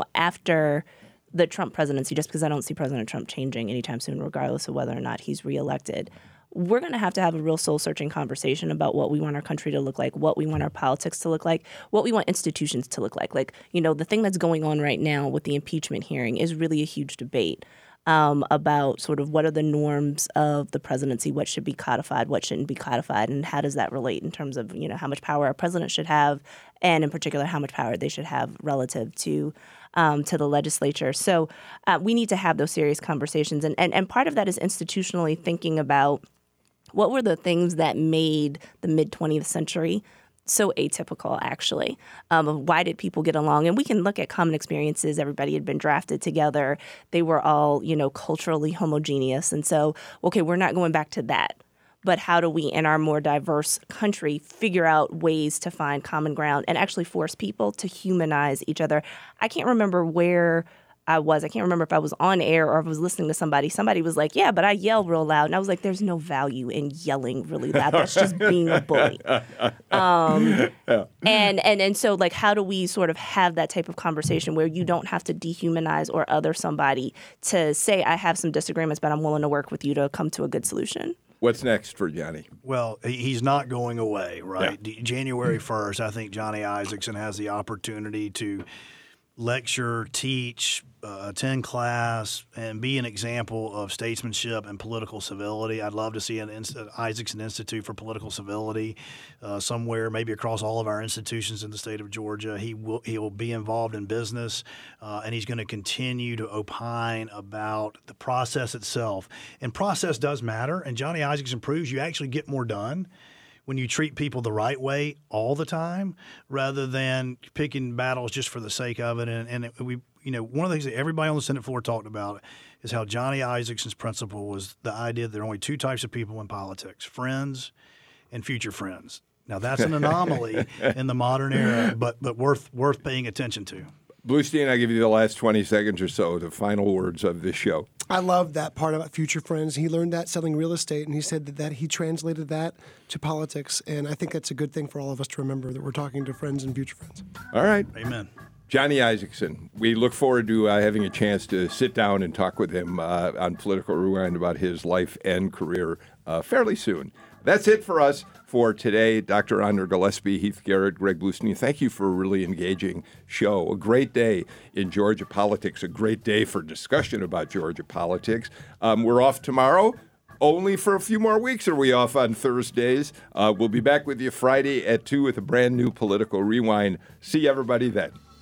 after the Trump presidency, just because I don't see President Trump changing anytime soon, regardless of whether or not he's reelected, we're going to have a real soul-searching conversation about what we want our country to look like, what we want our politics to look like, what we want institutions to look like. Like, the thing that's going on right now with the impeachment hearing is really a huge debate about sort of what are the norms of the presidency, what should be codified, what shouldn't be codified, and how does that relate in terms of, how much power a president should have, and in particular, how much power they should have relative to the legislature. So we need to have those serious conversations. And part of that is institutionally thinking about what were the things that made the mid-20th century so atypical, actually, of why did people get along? And we can look at common experiences. Everybody had been drafted together. They were all, culturally homogeneous. And so, okay, we're not going back to that. But how do we, in our more diverse country, figure out ways to find common ground and actually force people to humanize each other? I can't remember where I was. I can't remember if I was on air or if I was listening to somebody. Somebody was like, yeah, but I yell real loud. And I was like, there's no value in yelling really loud. That's just being a bully. And so, like, how do we sort of have that type of conversation where you don't have to dehumanize or other somebody to say, I have some disagreements, but I'm willing to work with you to come to a good solution? What's next for Johnny? Well, he's not going away, right? Yeah. January 1st, I think Johnny Isakson has the opportunity to lecture, teach, attend class, and be an example of statesmanship and political civility. I'd love to see an Isakson Institute for Political Civility somewhere, maybe across all of our institutions in the state of Georgia. He will be involved in business, and he's going to continue to opine about the process itself. And process does matter, and Johnny Isakson proves you actually get more done when you treat people the right way all the time, rather than picking battles just for the sake of it. And one of the things that everybody on the Senate floor talked about is how Johnny Isakson's principle was the idea that there are only two types of people in politics: friends and future friends. Now that's an anomaly in the modern era, but worth paying attention to. Bluestein, I'll give you the last 20 seconds or so, the final words of this show. I love that part about future friends. He learned that selling real estate, and he said that he translated that to politics. And I think that's a good thing for all of us to remember, that we're talking to friends and future friends. All right. Amen. Johnny Isakson, we look forward to having a chance to sit down and talk with him on Political Rewind about his life and career fairly soon. That's it for us for today. Dr. Andra Gillespie, Heath Garrett, Greg Bluestein, thank you for a really engaging show. A great day in Georgia politics, a great day for discussion about Georgia politics. We're off tomorrow. Only for a few more weeks are we off on Thursdays. We'll be back with you Friday at 2 with a brand new Political Rewind. See everybody then.